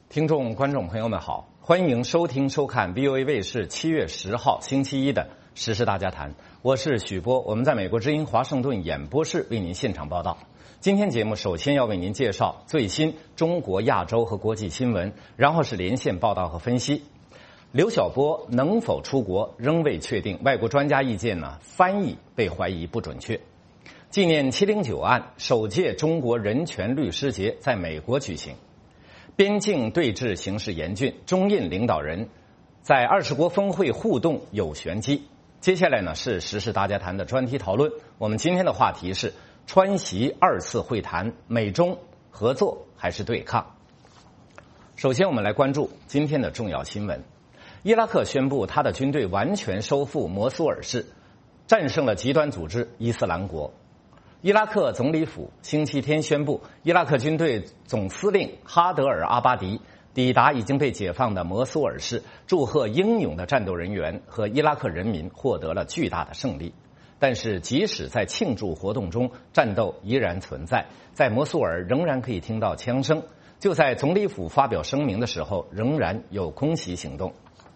听众、观众朋友们好，欢迎收听、收看 VOA 卫视7月10号星期一的《时事大家谈》，我是许波，我们在美国之音华盛顿演播室为您现场报道。今天节目首先要为您介绍最新中国、亚洲和国际新闻，然后是连线报道和分析。刘晓波能否出国仍未确定，外国专家意见翻译被怀疑不准确。纪念709案，首届中国人权律师节在美国举行。边境对峙形势严峻，中印领导人在20国峰会互动有玄机。接下来是时事大家谈的专题讨论。我们今天的话题是川习2次会谈，美中合作还是对抗？首先我们来关注今天的重要新闻。伊拉克宣布他的军队完全收复摩苏尔市，战胜了极端组织伊斯兰国。伊拉克总理府星期天宣布，伊拉克军队总司令哈德尔·阿巴迪抵达已经被解放的摩苏尔市，祝贺英勇的战斗人员和伊拉克人民获得了巨大的胜利。但是即使在庆祝活动中，战斗依然存在，在摩苏尔仍然可以听到枪声。就在总理府发表声明的时候，仍然有空袭行动。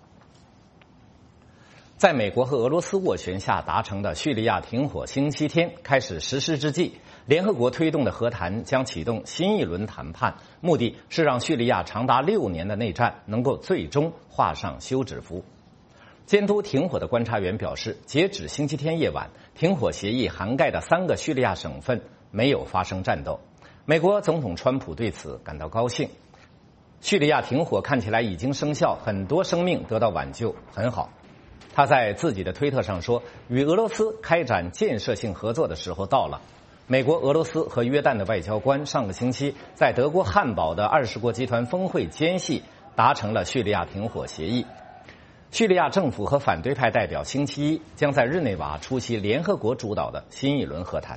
在美国和俄罗斯斡旋下达成的叙利亚停火星期天开始实施之际，联合国推动的和谈将启动新一轮谈判，目的是让叙利亚长达6年的内战能够最终画上休止符。监督停火的观察员表示，截止星期天夜晚，停火协议涵盖的3个叙利亚省份没有发生战斗。美国总统川普对此感到高兴，叙利亚停火看起来已经生效，很多生命得到挽救，很好。他在自己的推特上说，与俄罗斯开展建设性合作的时候到了。美国、俄罗斯和约旦的外交官上个星期在德国汉堡的20国集团峰会间隙达成了叙利亚停火协议。叙利亚政府和反对派代表星期一将在日内瓦出席联合国主导的新一轮和谈。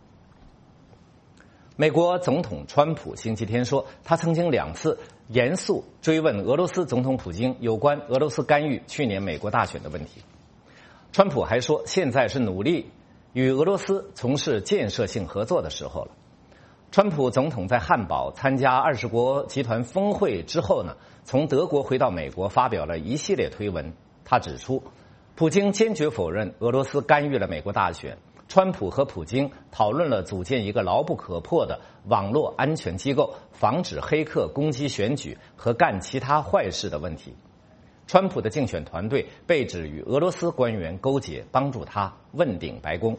美国总统川普星期天说，他曾经2次严肃追问俄罗斯总统普京有关俄罗斯干预去年美国大选的问题。川普还说，现在是努力与俄罗斯从事建设性合作的时候了。川普总统在汉堡参加20国集团峰会之后从德国回到美国，发表了一系列推文。他指出，普京坚决否认俄罗斯干预了美国大选。川普和普京讨论了组建一个牢不可破的网络安全机构，防止黑客攻击选举和干其他坏事的问题。川普的竞选团队被指与俄罗斯官员勾结，帮助他问鼎白宫。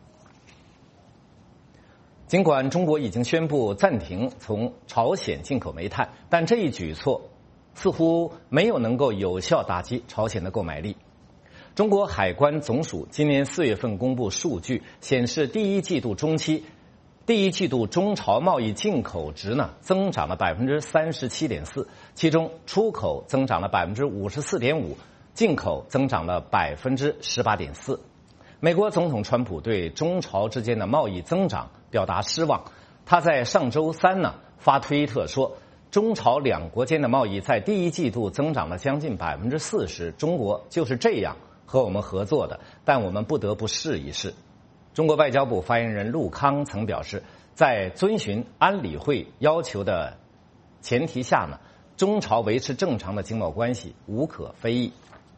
尽管中国已经宣布暂停从朝鲜进口煤炭，但这一举措似乎没有能够有效打击朝鲜的购买力。中国海关总署今年4月份公布数据，显示第一季度中朝贸易进口值增长了 37.4%， 其中出口增长了 54.5%， 进口增长了 18.4%。美国总统川普对中朝之间的贸易增长表达失望，他在上周3发推特说，中朝2国间的贸易在第一季度增长了将近 40%， 中国就是这样和我们合作的，但我们不得不试一试。中国外交部发言人陆康曾表示，在遵循安理会要求的前提下中朝维持正常的经贸关系无可非议。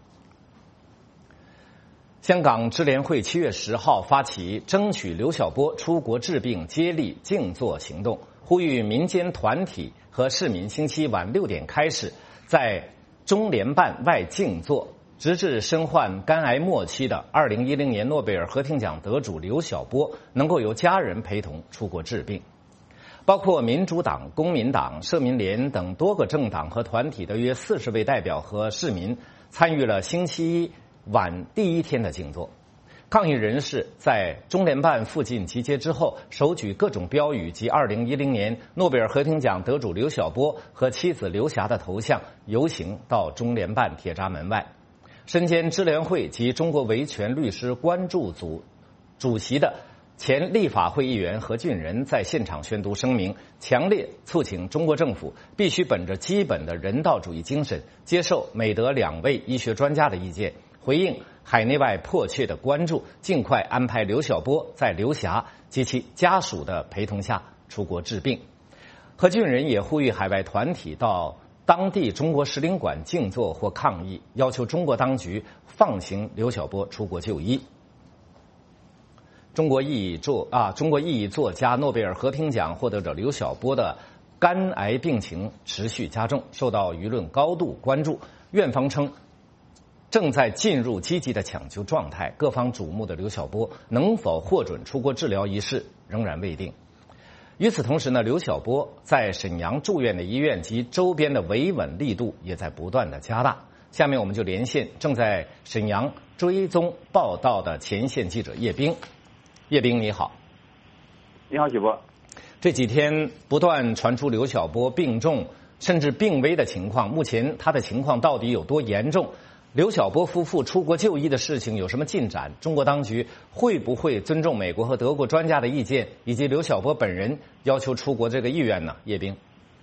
香港支联会7月10号发起争取刘晓波出国治病接力静坐行动，呼吁民间团体和市民星期晚6点开始在中联办外静坐，直至身患肝癌末期的2010年诺贝尔和平奖得主刘晓波能够由家人陪同出国治病。包括民主党、公民党、社民联等多个政党和团体的约40位代表和市民参与了星期一晚第一天的静坐。抗议人士在中联办附近集结之后，手举各种标语及2010年诺贝尔和平奖得主刘晓波和妻子刘霞的头像，游行到中联办铁闸门外。身兼支联会及中国维权律师关注组主席的前立法会议员何俊仁在现场宣读声明，强烈促请中国政府必须本着基本的人道主义精神，接受美德2位医学专家的意见，回应海内外迫切的关注，尽快安排刘晓波在刘霞及其家属的陪同下出国治病。何俊仁也呼吁海外团体到当地中国使领馆静坐或抗议，要求中国当局放行刘晓波出国就医。中国裔作家、诺贝尔和平奖获得者刘晓波的肝癌病情持续加重，受到舆论高度关注。院方称，正在进入积极的抢救状态，各方瞩目的刘晓波能否获准出国治疗一事仍然未定。与此同时呢，刘晓波在沈阳住院的医院及周边的维稳力度也在不断的加大。下面我们就连线正在沈阳追踪报道的前线记者叶冰。叶冰你好。 你好，许波。 这几天不断传出刘晓波病重甚至病危的情况，目前他的情况到底有多严重？刘晓波夫妇出国就医的事情有什么进展？中国当局会不会尊重美国和德国专家的意见，以及刘晓波本人要求出国这个意愿呢？叶冰。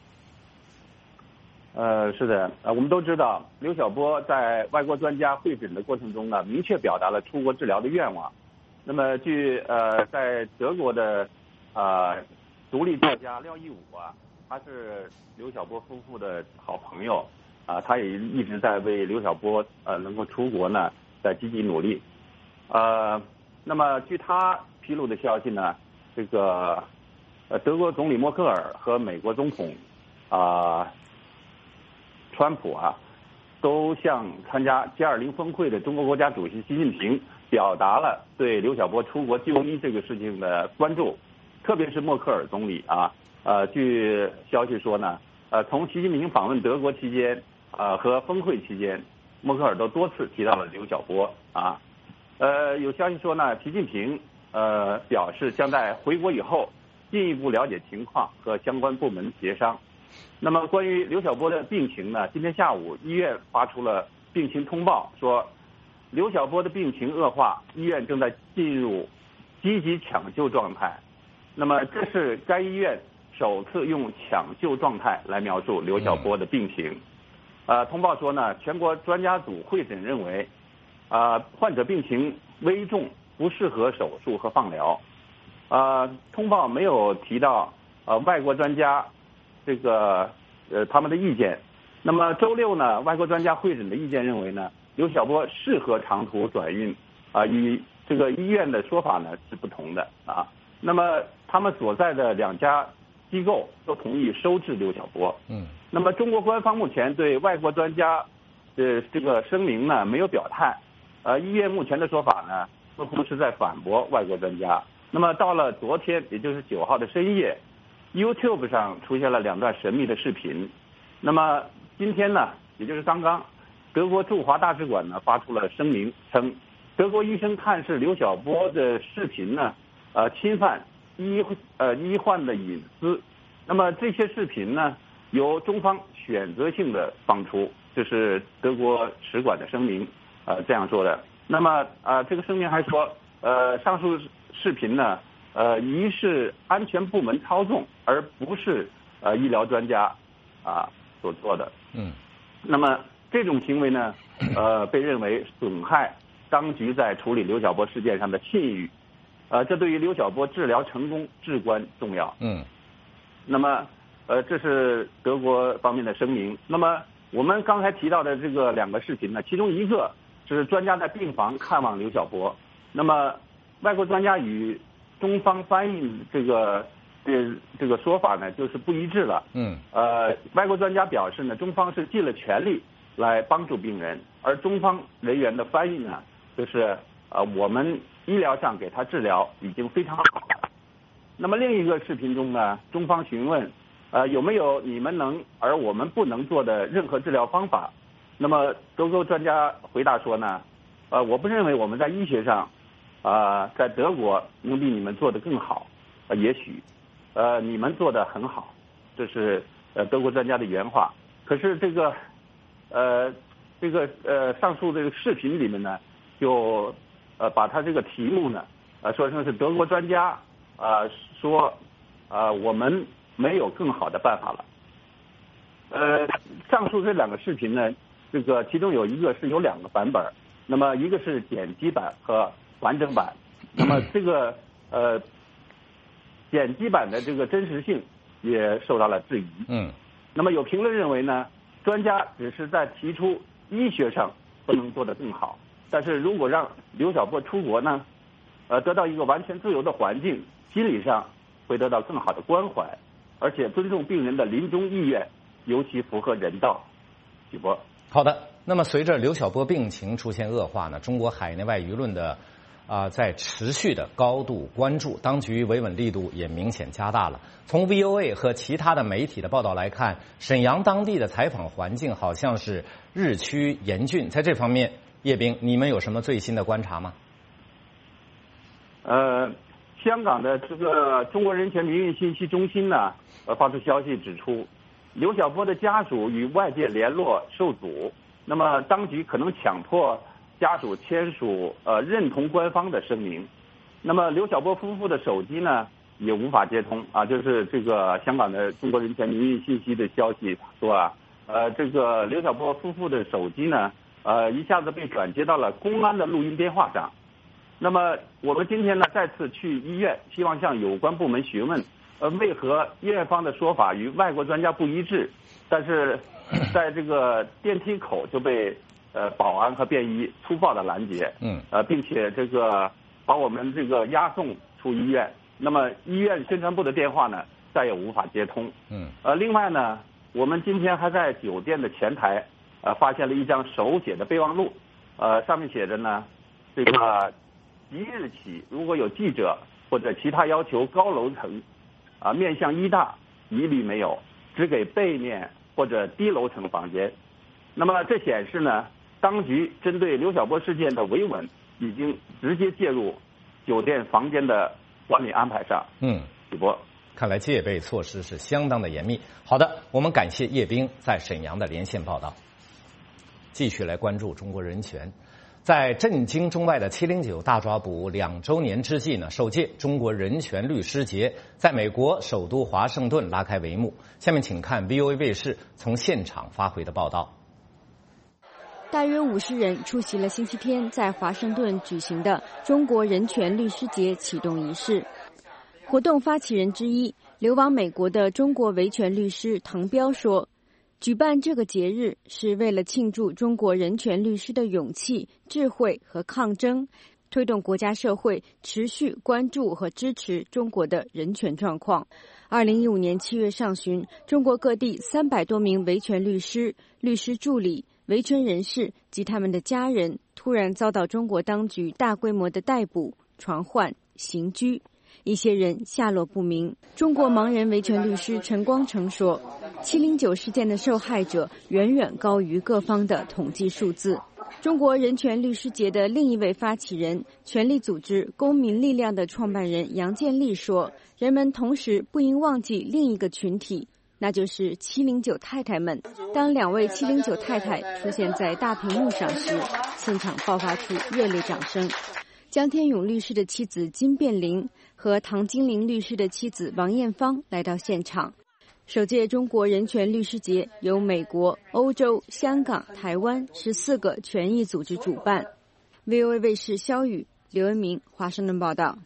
是的，我们都知道，刘晓波在外国专家会诊的过程中呢，明确表达了出国治疗的愿望。那么，据在德国的独立作家廖一武他是刘晓波夫妇的好朋友。他也一直在为刘晓波能够出国呢，在积极努力。那么据他披露的消息呢，这个德国总理默克尔和美国总统川普都向参加 G20 峰会的中国国家主席习近平表达了对刘晓波出国就医这个事情的关注，特别是默克尔总理据消息说呢，从习近平访问德国期间和峰会期间，默克尔都多次提到了刘晓波有消息说呢，习近平表示将在回国以后进一步了解情况和相关部门协商。那么关于刘晓波的病情呢，今天下午医院发出了病情通报，说刘晓波的病情恶化，医院正在进入积极抢救状态。那么这是该医院首次用抢救状态来描述刘晓波的病情。通报说呢，全国专家组会诊认为，患者病情危重，不适合手术和放疗。通报没有提到外国专家他们的意见。那么周六呢，外国专家会诊的意见认为呢，刘晓波适合长途转运与这个医院的说法呢是不同的那么他们所在的两家机构都同意收治刘晓波。那么中国官方目前对外国专家这个声明呢没有表态。医院目前的说法呢似乎是在反驳外国专家。那么到了昨天，也就是9号的深夜， YouTube 上出现了2段神秘的视频。那么今天呢，也就是刚刚，德国驻华大使馆呢发出了声明，称德国医生探视刘晓波的视频呢侵犯医患的隐私。那么这些视频呢由中方选择性的放出，这是德国使馆的声明这样说的。那么这个声明还说上述视频呢疑是安全部门操纵，而不是医疗专家所做的。那么这种行为呢被认为损害当局在处理刘晓波事件上的信誉。这对于刘晓波治疗成功至关重要。那么这是德国方面的声明。那么我们刚才提到的这个2个视频呢，其中一个是专家在病房看望刘晓波。那么外国专家与中方翻译这个说法呢就是不一致了。外国专家表示呢，中方是尽了全力来帮助病人，而中方人员的翻译呢就是我们医疗上给他治疗已经非常好了。那么另一个视频中呢，中方询问有没有你们能而我们不能做的任何治疗方法。那么德国专家回答说呢我不认为我们在医学上在德国能比你们做得更好。也许你们做得很好，这是德国专家的原话。可是这个上述这个视频里面呢就把他这个题目呢说成是德国专家说我们没有更好的办法了。上述这2个视频呢，这个其中有一个是有2个版本，那么一个是剪辑版和完整版。那么这个剪辑版的这个真实性也受到了质疑。那么有评论认为呢， 专家只是在提出医学上不能做得更好，但是如果让刘晓波出国呢，得到一个完全自由的环境，心理上会得到更好的关怀，而且尊重病人的临终意愿，尤其符合人道。许波， 好的。那么随着刘晓波病情出现恶化呢，中国海内外舆论的在持续的高度关注，当局维稳力度也明显加大了。从 VOA 和其他的媒体的报道来看，沈阳当地的采访环境好像是日趋严峻。在这方面，叶兵，你们有什么最新的观察吗？ 香港的这个中国人权民运信息中心呢，发出消息指出，刘晓波的家属与外界联络受阻。那么，当局可能强迫家属签署认同官方的声明。那么，刘晓波夫妇的手机呢也无法接通啊。就是这个香港的中国人权民运信息的消息说啊，这个刘晓波夫妇的手机呢，一下子被转接到了公安的录音电话上。那么，我们今天呢再次去医院，希望向有关部门询问，为何院方的说法与外国专家不一致？但是在这个电梯口就被保安和便衣粗暴的拦截，并且这个把我们这个押送出医院。那么医院宣传部的电话呢再也无法接通。另外呢，我们今天还在酒店的前台发现了一张手写的备忘录，上面写着呢，这个即日起如果有记者或者其他要求高楼层面向医大一律没有，只给背面或者低楼层房间。那么这显示呢，当局针对刘晓波事件的维稳已经直接介入酒店房间的管理安排上。主播， 看来戒备措施是相当的严密。好的，我们感谢叶兵在沈阳的连线报道。继续来关注中国人权。在震惊中外的709大抓捕2周年之际呢，首届中国人权律师节在美国首都华盛顿拉开帷幕。下面请看 VOA 卫视从现场发回的报道。 大约50人出席了星期天在华盛顿举行的中国人权律师节启动仪式。活动发起人之一，流亡美国的中国维权律师滕彪说，举办这个节日是为了庆祝中国人权律师的勇气、智慧和抗争，推动国家社会持续关注和支持中国的人权状况。2015年7月上旬，中国各地300多名维权律师、律师助理、维权人士及他们的家人突然遭到中国当局大规模的逮捕、传唤、刑拘。一些人下落不明。中国盲人维权律师陈光诚说，709事件的受害者远远高于各方的统计数字。中国人权律师节的另一位发起人、权力组织公民力量的创办人杨建立说，人们同时不应忘记另一个群体，那就是709太太们。当2位709太太出现在大屏幕上时，现场爆发出热烈掌声。江天勇律师的妻子金变玲和唐金玲律师的妻子王艳芳来到现场。首届中国人权律师节由美国、欧洲、香港、台湾14个权益组织主办。VOA 卫视肖宇、刘文明华盛顿报道。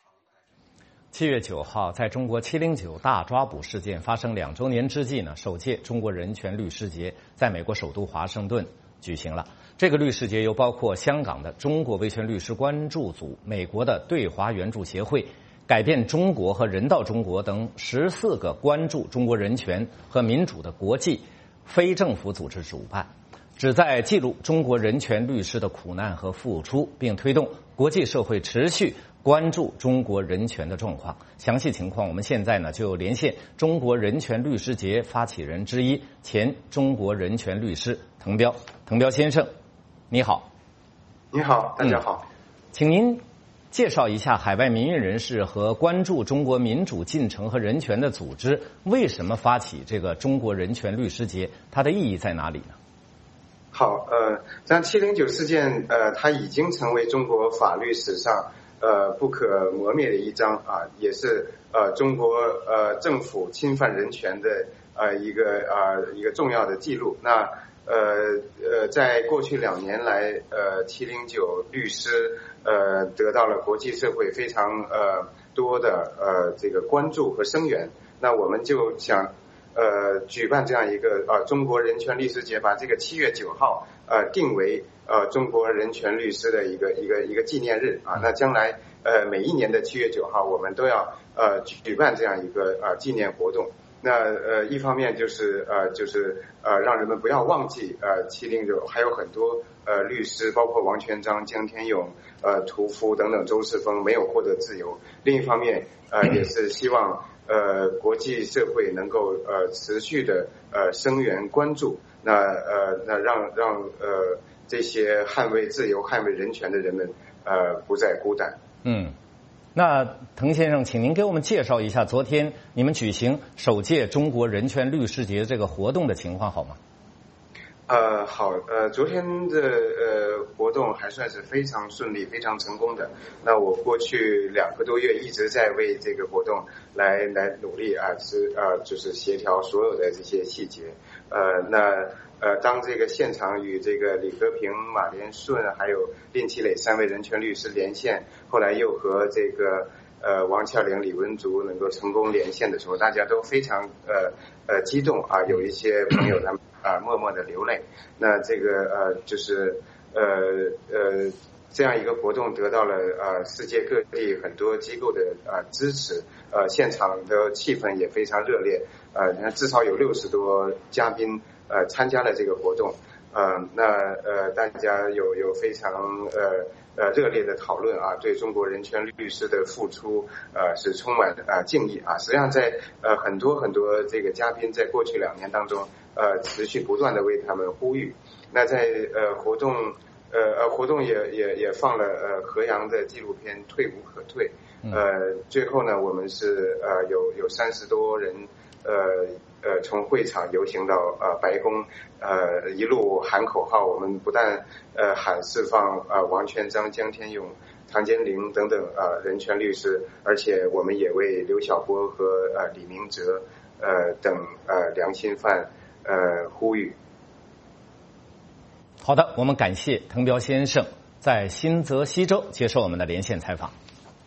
7月9号，在中国709大抓捕事件发生2周年之际呢，首届中国人权律师节在美国首都华盛顿举行了。这个律师节由包括香港的中国维权律师关注组、美国的对华援助协会、改变中国和人道中国等14个关注中国人权和民主的国际非政府组织主办，旨在记录中国人权律师的苦难和付出，并推动国际社会持续关注中国人权的状况。详细情况，我们现在呢就连线中国人权律师节发起人之一、前中国人权律师滕彪。滕彪先生，你好。 你好，大家好。 请您介绍一下海外民运人士和关注中国民主进程和人权的组织为什么发起这个中国人权律师节，它的意义在哪里呢？ 好，像709事件，它已经成为中国法律史上不可磨灭的一章啊，也是中国政府侵犯人权的一个重要的记录。那在过去2年来，709律师得到了国际社会非常多的这个关注和声援。那我们就想举办这样一个中国人权律师节，把这个7月9号定为中国人权律师的一个纪念日啊。那将来每一年的7月9号，我们都要举办这样一个纪念活动。那一方面就是让人们不要忘记709还有很多律师，包括王全璋、江天勇、屠夫等等周世峰没有获得自由。另一方面也是希望国际社会能够持续的声援关注，那让这些捍卫自由、捍卫人权的人们不再孤单。 那滕先生，请您给我们介绍一下昨天你们举行首届中国人权律师节这个活动的情况好吗？ 好，昨天的活动还算是非常顺利、非常成功的。那我过去2个多月一直在为这个活动来努力就是协调所有的这些细节。当这个现场与这个李和平、马连顺还有林奇磊3位人权律师连线，后来又和这个王峭岭、李文竹能够成功连线的时候，大家都非常激动啊，有一些朋友他们默默的流泪。那这个这样一个活动得到了世界各地很多机构的支持，现场的气氛也非常热烈，至少有60多嘉宾参加了这个活动，大家有非常热烈的讨论啊，对中国人权律师的付出是充满敬意啊。实际上在很多这个嘉宾在过去2年当中持续不断的为他们呼吁。那在活动也放了何阳的纪录片《退无可退》。最后呢，我们是有30多人从会场游行到白宫，一路喊口号。我们不但喊释放王全璋、江天勇、唐坚林等等人权律师，而且我们也为刘晓波和李明哲等良心犯呼吁。 好的，我们感谢滕彪先生在新泽西州接受我们的连线采访。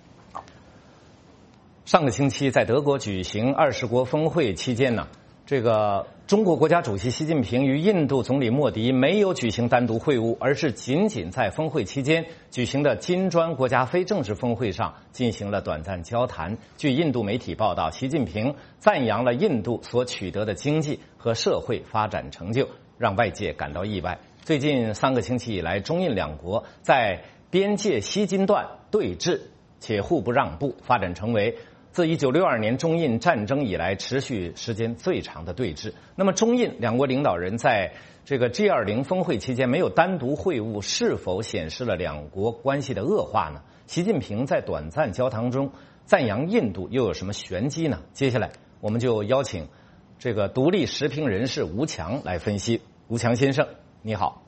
上个星期在德国举行20国峰会期间呢，这个中国国家主席习近平与印度总理莫迪没有举行单独会晤，而是仅在峰会期间举行的金砖国家非正式峰会上进行了短暂交谈。据印度媒体报道，习近平赞扬了印度所取得的经济和社会发展成就，让外界感到意外。最近3个星期以来，中印2国在边界西金段对峙，且互不让步，发展成为自1962年中印战争以来持续时间最长的对峙。那么中印2国领导人在这个 G20 峰会期间没有单独会晤，是否显示了2国关系的恶化呢？习近平在短暂交谈中赞扬印度又有什么玄机呢？接下来我们就邀请这个独立时评人士吴强来分析。吴强先生你好。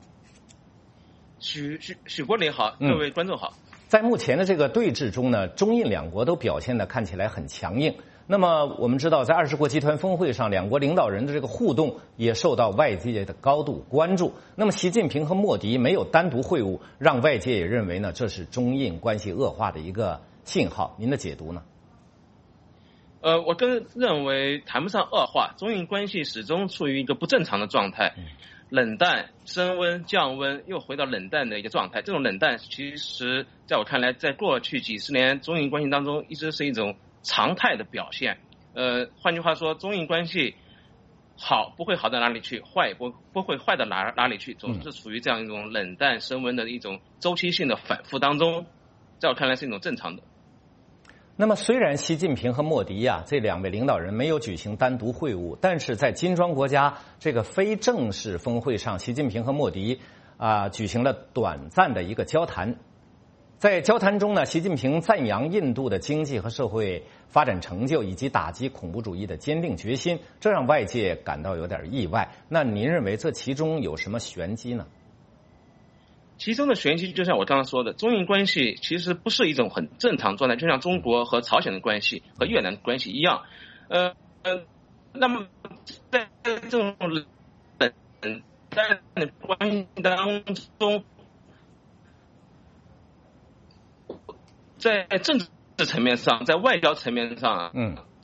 许波你好，各位观众好。 在目前的这个对峙中呢，中印2国都表现得看起来很强硬。那么我们知道，在20国集团峰会上，2国领导人的这个互动也受到外界的高度关注。那么习近平和莫迪没有单独会晤，让外界也认为呢，这是中印关系恶化的一个信号。您的解读呢？ 我认为谈不上恶化，中印关系始终处于一个不正常的状态，冷淡、升温、降温，又回到冷淡的一个状态。这种冷淡其实在我看来，在过去几十年中印关系当中一直是一种常态的表现。换句话说，中印关系好不会好到哪里去，坏也不会坏到哪里去，总是处于这样一种冷淡升温的一种周期性的反复当中，在我看来是一种正常的。 那么虽然习近平和莫迪这2位领导人没有举行单独会晤，但是在金砖国家这个非正式峰会上，习近平和莫迪举行了短暂的一个交谈。在交谈中呢，习近平赞扬印度的经济和社会发展成就，以及打击恐怖主义的坚定决心，这让外界感到有点意外。那您认为这其中有什么玄机呢？ 其中的玄机就像我刚刚说的，中印关系其实不是一种很正常状态，就像中国和朝鲜的关系和越南的关系一样。那么在这种冷淡的关系当中，在政治层面上，在外交层面上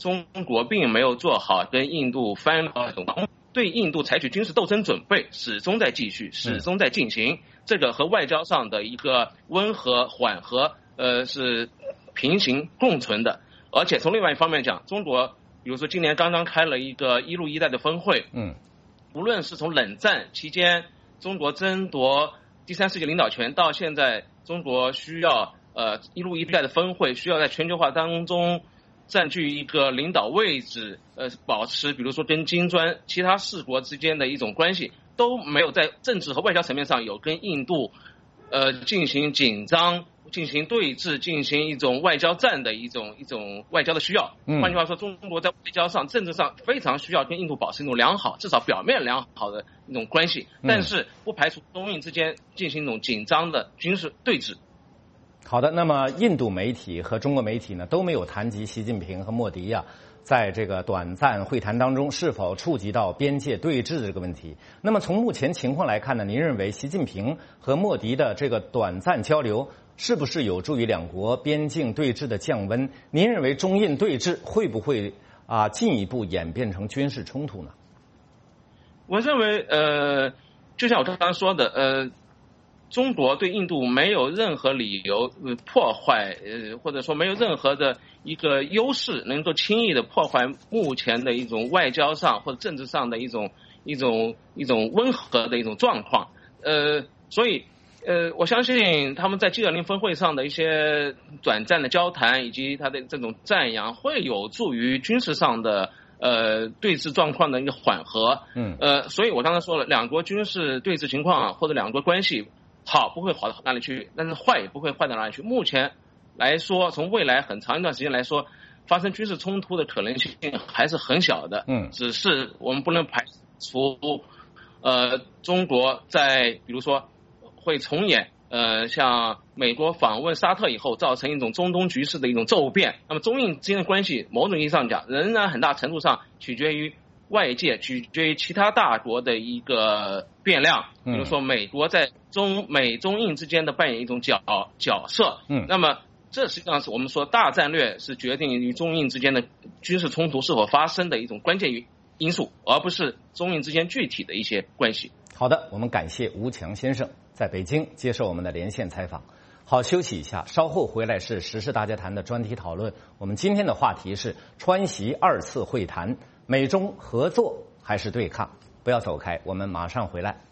中国并没有做好跟印度翻对印度采取军事斗争准备始终在继续，始终在进行。这个和外交上的一个温和缓和是平行共存的。而且从另外一方面讲，中国比如说今年刚刚开了一个一路一带的峰会，无论是从冷战期间中国争夺第三世界领导权，到现在中国需要一路一带的峰会需要在全球化当中占据一个领导位置，保持比如说跟金砖其他4国之间的一种关系，都没有在政治和外交层面上有跟印度进行紧张、进行对峙、进行一种外交战的一种外交的需要。换句话说，中国在外交上、政治上非常需要跟印度保持一种良好，至少表面良好的一种关系，但是不排除中印之间进行一种紧张的军事对峙。 好的，那么印度媒体和中国媒体呢都没有谈及习近平和莫迪在这个短暂会谈当中是否触及到边界对峙的这个问题。那么从目前情况来看呢，您认为习近平和莫迪的这个短暂交流是不是有助于两国边境对峙的降温？您认为中印对峙会不会进一步演变成军事冲突呢？ 我认为就像我刚刚说的中国对印度没有任何理由破坏或者说没有任何的一个优势能够轻易的破坏目前的一种外交上或者政治上的一种温和的一种状况。所以我相信他们在 G20 峰会上的一些短暂的交谈以及他的这种赞扬会有助于军事上的对峙状况的一个缓和。所以我刚才说了，两国军事对峙情况或者两国关系好不会好到哪里去，但是坏也不会坏到哪里去。目前来说，从未来很长一段时间来说，发生军事冲突的可能性还是很小的。只是我们不能排除中国在比如说会重演像美国访问沙特以后造成一种中东局势的一种骤变。那么中印之间的关系某种意义上讲仍然很大程度上取决于外界，取决于其他大国的一个变量，比如说美国在美中印之间的扮演一种角色。那么这实际上是我们说大战略是决定于中印之间的军事冲突是否发生的一种关键因素，而不是中印之间具体的一些关系。 好的，我们感谢吴强先生在北京接受我们的连线采访。好，休息一下，稍后回来是时事大家谈的专题讨论。我们今天的话题是川习2次会谈，美中合作还是对抗？不要走开，我们马上回来。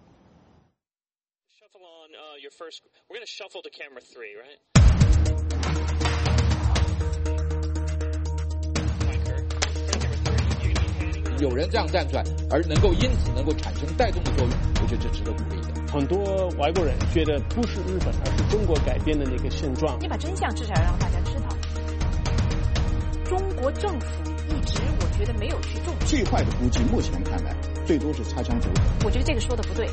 We're going to shuffle to camera 3, right? 有人这样站出来，而因此能够产生带动的作用，我觉得这值得鼓励的。 很多外国人觉得不是日本，而是中国改变的那个现状。 你把真相至少要让大家知道。中国政府一直我觉得没有去重视。 最坏的估计，目前看来最多是擦枪走火。 我觉得这个说的不对。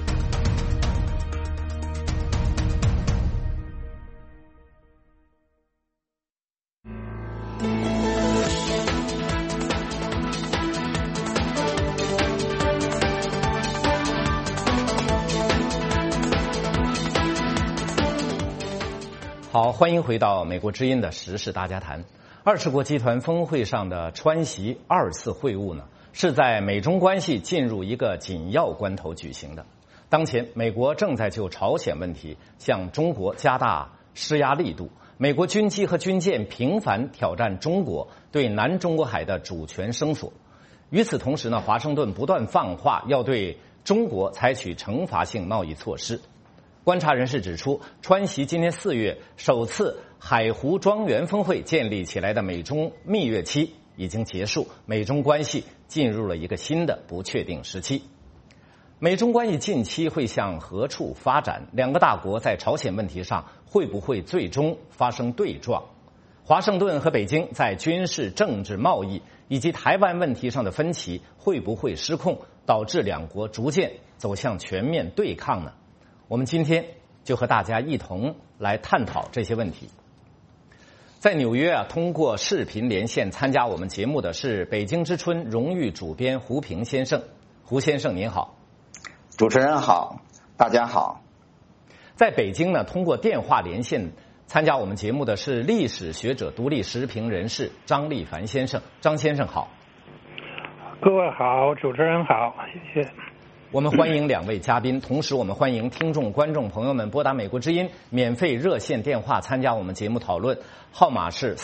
好，欢迎回到美国之音的时事大家谈。20国集团峰会上的川习2次会晤呢，是在美中关系进入一个紧要关头举行的。当前，美国正在就朝鲜问题向中国加大施压力度，美国军机和军舰频繁挑战中国对南中国海的主权声索。与此同时呢，华盛顿不断放话要对中国采取惩罚性贸易措施。观察人士指出，川习今年4月首次海湖庄园峰会建立起来的美中蜜月期已经结束，美中关系进入了一个新的不确定时期。美中关系近期会向何处发展？两个大国在朝鲜问题上会不会最终发生对撞？华盛顿和北京在军事、政治、贸易以及台湾问题上的分歧会不会失控，导致两国逐渐走向全面对抗呢？我们今天就和大家一同来探讨这些问题。在纽约通过视频连线参加我们节目的是北京之春荣誉主编胡平先生。胡先生您好。 主持人好，大家好。 在北京呢，通过电话连线参加我们节目的是历史学者、独立时评人士张立凡先生。张先生好。 各位好，主持人好，谢谢。 我们欢迎2位嘉宾，同时我们欢迎听众、观众朋友们拨打美国之音免费热线电话参加我们节目讨论，号码是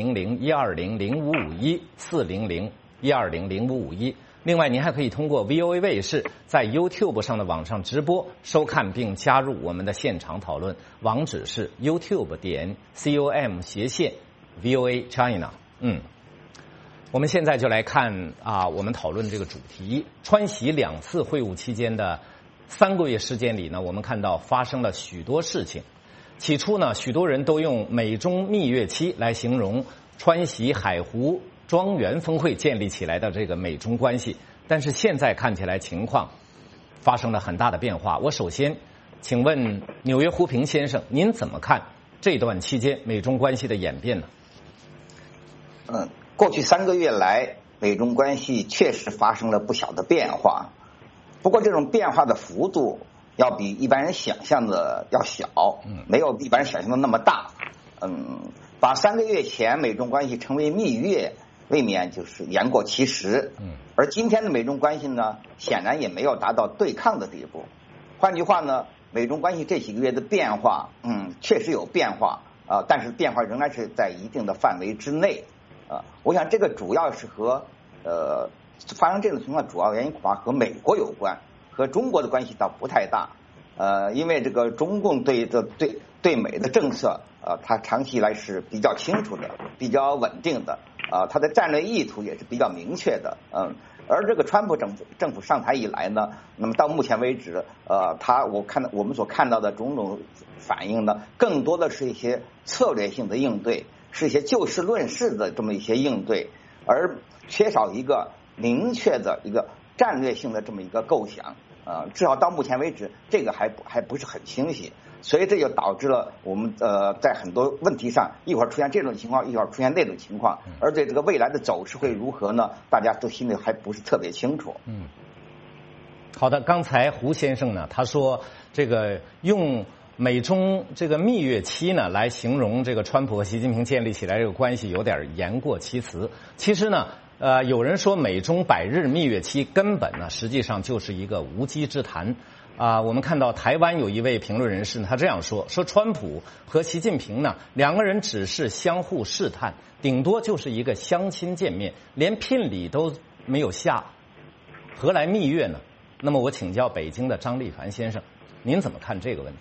400-120-0551，400-120-0551。另外，您还可以通过 VOA 卫视在 YouTube 上的网上直播收看并加入我们的现场讨论，网址是 youtube.com/VOA China。我们现在就来看我们讨论这个主题。川习2次会晤期间的3个月时间里呢，我们看到发生了许多事情。起初呢，许多人都用美中蜜月期来形容川习海湖庄园峰会建立起来的这个美中关系，但是现在看起来情况发生了很大的变化。我首先请问纽约胡平先生，您怎么看这段期间美中关系的演变呢？ 过去3个月来，美中关系确实发生了不小的变化，不过这种变化的幅度要比一般人想象的要小，没有一般人想象的那么大。把3个月前美中关系称为蜜月，未免就是言过其实。而今天的美中关系呢，显然也没有达到对抗的地步。换句话呢，美中关系这几个月的变化，确实有变化但是变化仍然是在一定的范围之内。我想这个主要是和发生这种情况主要原因和美国有关，和中国的关系倒不太大。因为这个中共对美的政策它长期以来是比较清楚的，比较稳定的它的战略意图也是比较明确的。而这个川普政府上台以来呢，那么到目前为止我们所看到的种种反应呢，更多的是一些策略性的应对，是一些就事论事的这么一些应对，而缺少一个明确的一个战略性的这么一个构想。至少到目前为止，这个还不是很清晰，所以这就导致了我们在很多问题上一会儿出现这种情况，一会儿出现那种情况，而对这个未来的走势会如何呢？大家都心里还不是特别清楚。 好的，刚才胡先生呢，他说这个用美中这个蜜月期呢来形容这个川普和习近平建立起来这个关系有点言过其实。其实呢有人说美中100日蜜月期根本呢实际上就是一个无稽之谈。我们看到台湾有一位评论人士呢，他这样说川普和习近平呢2个人只是相互试探，顶多就是一个相亲见面，连聘礼都没有下，何来蜜月呢？那么我请教北京的张立凡先生，您怎么看这个问题？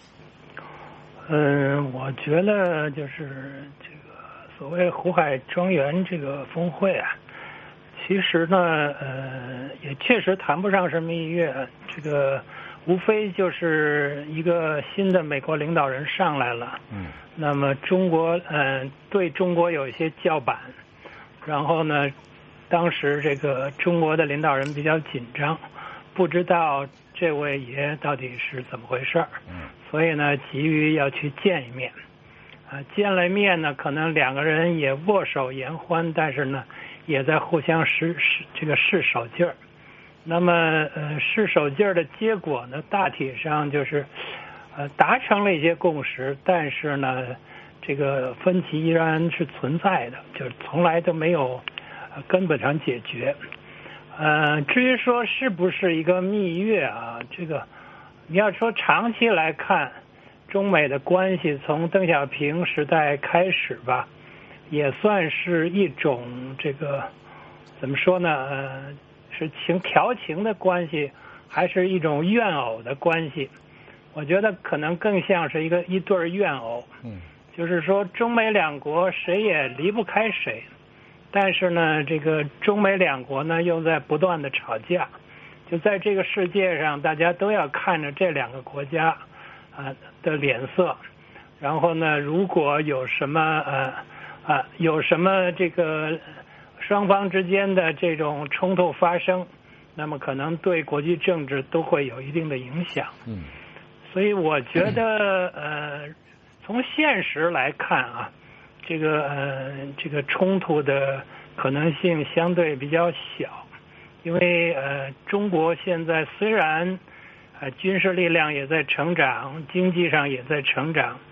我觉得就是这个所谓湖海庄园这个峰会其实呢也确实谈不上是蜜月，这个无非就是一个新的美国领导人上来了，那么中国对中国有一些叫板，然后呢当时这个中国的领导人比较紧张，不知道这位爷到底是怎么回事所以呢急于要去见一面见了面呢，可能2个人也握手言欢，但是呢也在互相试手劲儿。那么试手劲儿的结果呢，大体上就是达成了一些共识，但是呢这个分歧依然是存在的，就是从来都没有根本上解决。至于说是不是一个蜜月这个你要说长期来看，中美的关系从邓小平时代开始吧，也算是一种这个怎么说呢是调情的关系，还是一种怨偶的关系？我觉得可能更像是一对怨偶。就是说中美2国谁也离不开谁，但是呢这个中美2国呢又在不断的吵架，就在这个世界上大家都要看着这2个国家的脸色，然后呢如果有什么这个双方之间的这种冲突发生，那么可能对国际政治都会有一定的影响。所以我觉得从现实来看这个冲突的可能性相对比较小，因为中国现在虽然军事力量也在成长，经济上也在成长，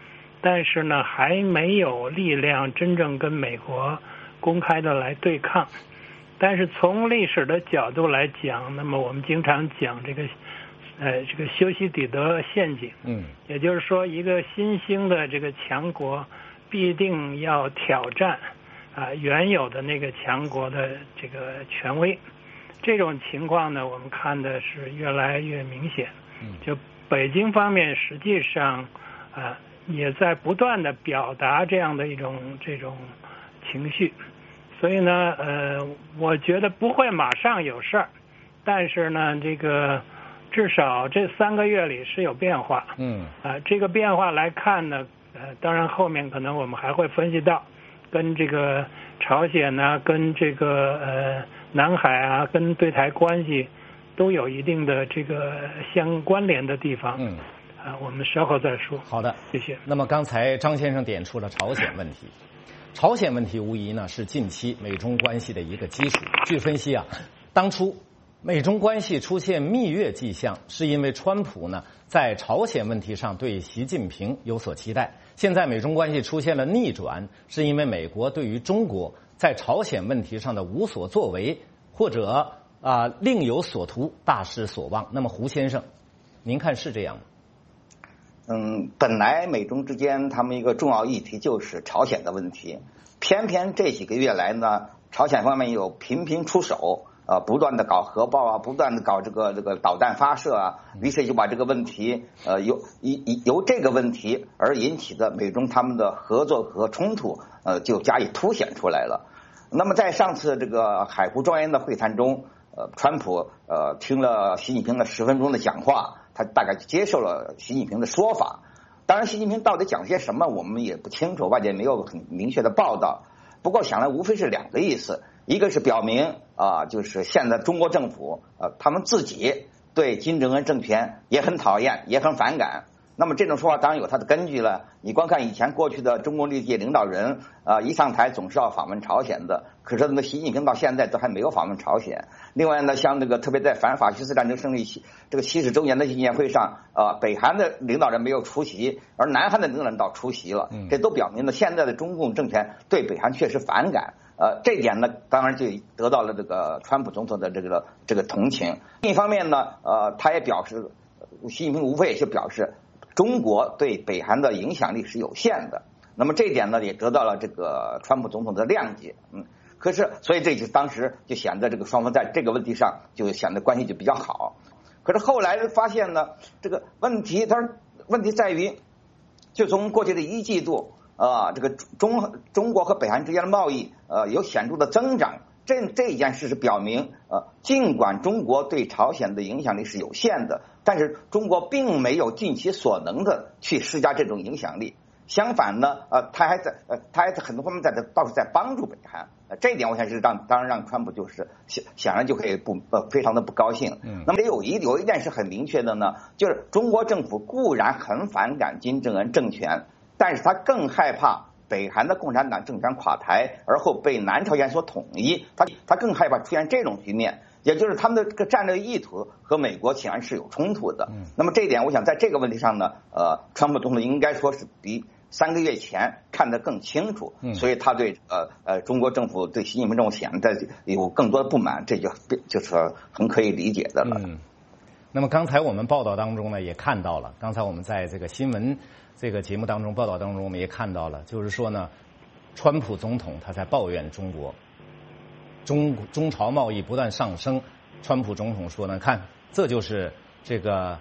但是呢还没有力量真正跟美国公开的来对抗。但是从历史的角度来讲，那么我们经常讲这个修昔底德陷阱，也就是说一个新兴的这个强国必定要挑战原有的那个强国的这个权威。这种情况呢，我们看的是越来越明显。就北京方面实际上也在不断的表达这样的这种情绪。所以呢我觉得不会马上有事儿，但是呢这个至少这3个月里是有变化。这个变化来看呢当然后面可能我们还会分析到跟这个朝鲜呢跟这个南海跟对台关系都有一定的这个相关联的地方。我们稍后再说。 好的， 谢谢。 那么刚才张先生点出了朝鲜问题。朝鲜问题无疑呢是近期美中关系的一个基础。据分析当初美中关系出现蜜月迹象，是因为川普呢在朝鲜问题上对习近平有所期待。现在美中关系出现了逆转，是因为美国对于中国在朝鲜问题上的无所作为，或者另有所图，大失所望。那么胡先生，您看是这样吗？ 本来美中之间他们一个重要议题就是朝鲜的问题，偏偏这几个月来呢，朝鲜方面有频频出手，不断的搞核爆不断的搞这个导弹发射于是就把这个问题由这个问题而引起的美中他们的合作和冲突就加以凸显出来了。那么在上次这个海湖庄园的会谈中，川普听了习近平的10分钟的讲话，他大概接受了习近平的说法。当然习近平到底讲些什么我们也不清楚，外界没有很明确的报道。不过想来无非是2个意思，一个是表明就是现在中国政府他们自己对金正恩政权也很讨厌也很反感。那么这种说法当然有它的根据了，你光看以前过去的中国历届领导人一上台总是要访问朝鲜的，可是习近平到现在都还没有访问朝鲜。另外呢，像特别在反法西斯战争胜利这个70周年的纪念会上北韩的领导人没有出席，而南韩的领导人倒出席了，这都表明了现在的中共政权对北韩确实反感。这一点呢当然就得到了这个川普总统的这个同情。另一方面呢他也表示，习近平无非也是表示中国对北韩的影响力是有限的，那么这一点呢也得到了这个川普总统的谅解。可是所以这就当时就显得这个双方在这个问题上就显得关系就比较好。可是后来发现呢，这个问题在于，就从过去的1季度这个中国和北韩之间的贸易有显著的增长。这一件事是表明尽管中国对朝鲜的影响力是有限的，但是中国并没有尽其所能的去施加这种影响力。相反呢他还在很多方面倒是在帮助北韩。这一点我想是当然让川普就是显然就可以非常的不高兴。那么有一点是很明确的呢，就是中国政府固然很反感金正恩政权，但是他更害怕北韩的共产党政权垮台而后被南朝鲜所统一，他更害怕出现这种局面，也就是他们的这个战略意图和美国显然是有冲突的。那么这一点我想在这个问题上呢川普总统应该说是比3个月前看得更清楚，所以他对中国政府对习近平政府显得有更多的不满，这就是很可以理解的了。 那么刚才我们报道当中呢也看到了，刚才我们在这个新闻这个节目当中报道当中我们也看到了，就是说呢川普总统他在抱怨中国中朝贸易不断上升。川普总统说呢，看这就是这个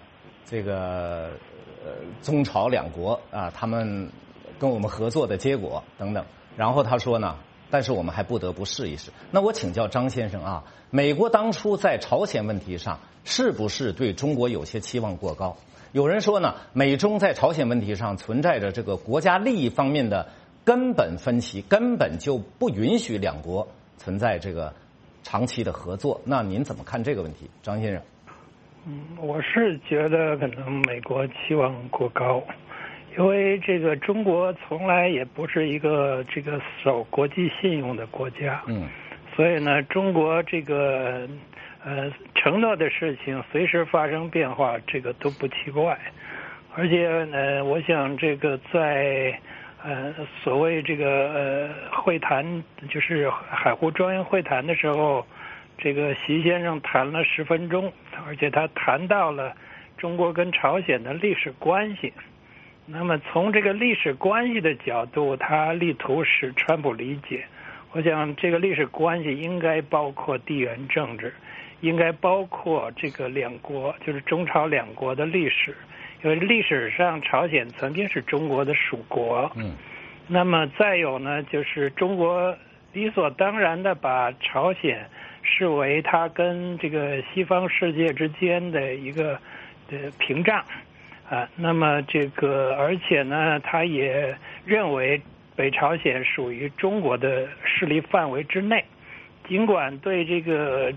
中朝2国他们跟我们合作的结果等等。然后他说呢，但是我们还不得不试一试。那我请教张先生美国当初在朝鲜问题上是不是对中国有些期望过高？有人说呢，美中在朝鲜问题上存在着这个国家利益方面的根本分歧，根本就不允许2国存在这个长期的合作。那您怎么看这个问题，张先生？ 我是觉得可能美国期望过高，因为这个中国从来也不是一个这个守国际信用的国家，所以呢，中国这个承诺的事情随时发生变化，这个都不奇怪。 而且我想这个在所谓这个会谈，就是海湖庄园会谈的时候，这个习先生谈了10分钟，而且他谈到了中国跟朝鲜的历史关系。那么从这个历史关系的角度，他力图使川普理解。我想这个历史关系应该包括地缘政治，应该包括这个两国，就是中朝两国的历史。因为历史上朝鲜曾经是中国的属国，那么再有呢，就是中国理所当然的把朝鲜视为它跟这个西方世界之间的一个屏障啊。那么这个，而且呢，他也认为北朝鲜属于中国的势力范围之内，尽管对这个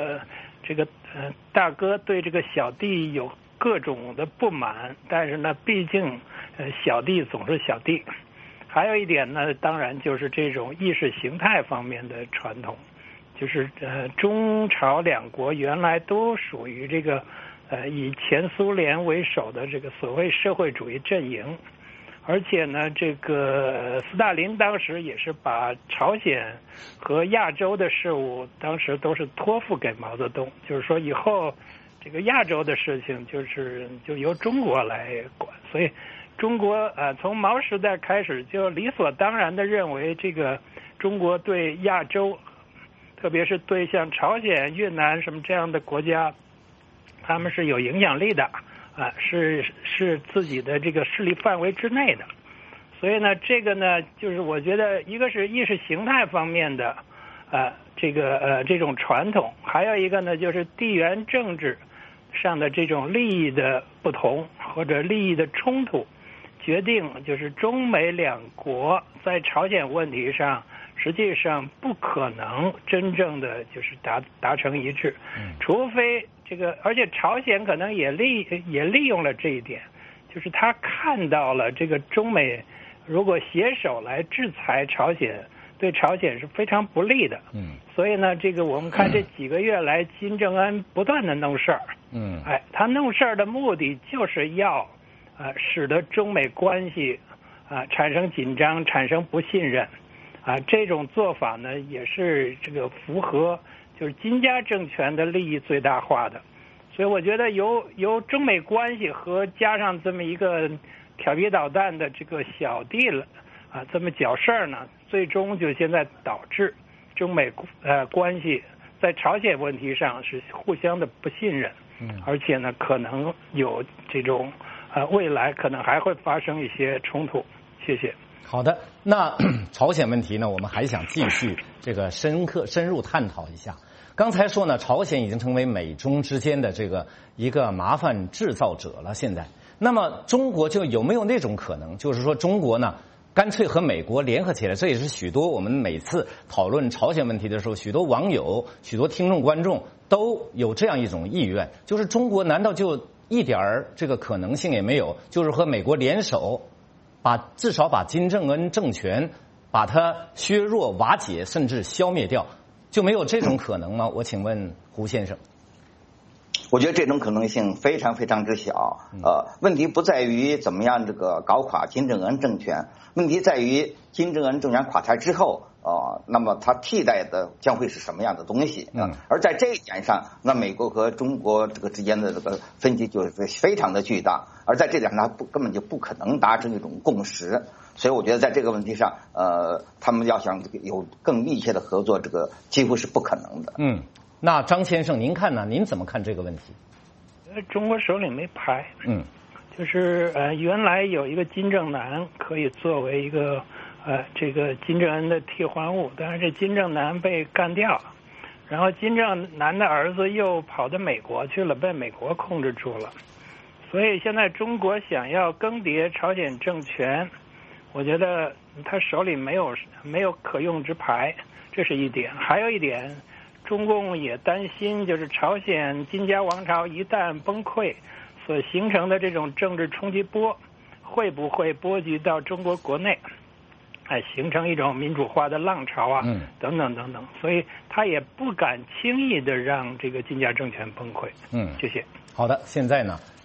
大哥对这个小弟有各种的不满，但是呢，毕竟小弟总是小弟。还有一点呢，当然就是这种意识形态方面的传统，就是中朝两国原来都属于这个以前苏联为首的这个所谓社会主义阵营，而且呢，这个斯大林当时也是把朝鲜和亚洲的事务当时都是托付给毛泽东，就是说以后这个亚洲的事情就由中国来管。所以中国从毛时代开始就理所当然的认为这个中国对亚洲，特别是对像朝鲜、越南什么这样的国家，他们是有影响力的是自己的这个势力范围之内的。所以呢，这个呢，就是我觉得一个是意识形态方面的这种传统，还有一个呢就是地缘政治上的这种利益的不同或者利益的冲突，决定就是中美两国在朝鲜问题上实际上不可能真正的就是达成一致，除非这个，而且朝鲜可能也利用了这一点，就是他看到了这个中美如果携手来制裁朝鲜，对朝鲜是非常不利的。所以呢，这个我们看这几个月来，金正恩不断的弄事儿。他弄事儿的目的就是要使得中美关系产生紧张，产生不信任。这种做法呢，也是这个符合就是金家政权的利益最大化的。所以我觉得由中美关系和加上这么一个调皮捣蛋的这个小弟了这么搅事儿呢，最终就现在导致中美关系在朝鲜问题上是互相的不信任，而且呢可能有这种未来可能还会发生一些冲突。谢谢。 好的，那朝鲜问题呢，我们还想继续这个深入探讨一下。刚才说呢，朝鲜已经成为美中之间的这个一个麻烦制造者了。现在，那么中国就有没有那种可能，就是说中国呢，干脆和美国联合起来？这也是许多我们每次讨论朝鲜问题的时候，许多网友、许多听众、观众都有这样一种意愿，就是中国难道就一点这个可能性也没有？就是和美国联手，至少把金正恩政权把它削弱、瓦解，甚至消灭掉，就没有这种可能吗？我请问胡先生。 我觉得这种可能性非常非常之小。问题不在于怎么样这个搞垮金正恩政权，问题在于金正恩政权垮台之后，那么它替代的将会是什么样的东西？而在这一点上，那美国和中国这个之间的这个分歧就是非常的巨大，而在这点上，它根本就不可能达成一种共识。所以我觉得在这个问题上，他们要想有更密切的合作，这个几乎是不可能的。 那张先生，您看呢？您怎么看这个问题？ 中国手里没牌。就是原来有一个金正男可以作为一个这个金正恩的替换物，但是这金正男被干掉了，然后金正男的儿子又跑到美国去了，被美国控制住了。所以现在中国想要更迭朝鲜政权，我觉得他手里没有可用之牌，这是一点。还有一点，中共也担心，就是朝鲜金家王朝一旦崩溃所形成的这种政治冲击波，会不会波及到中国国内，形成一种民主化的浪潮等等等等，所以他也不敢轻易的让这个金家政权崩溃。谢谢。 好的，现在呢，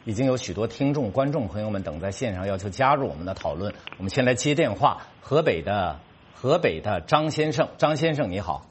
已经有许多听众、观众朋友们等在线上要求加入我们的讨论。我们先来接电话，河北的张先生，张先生你好。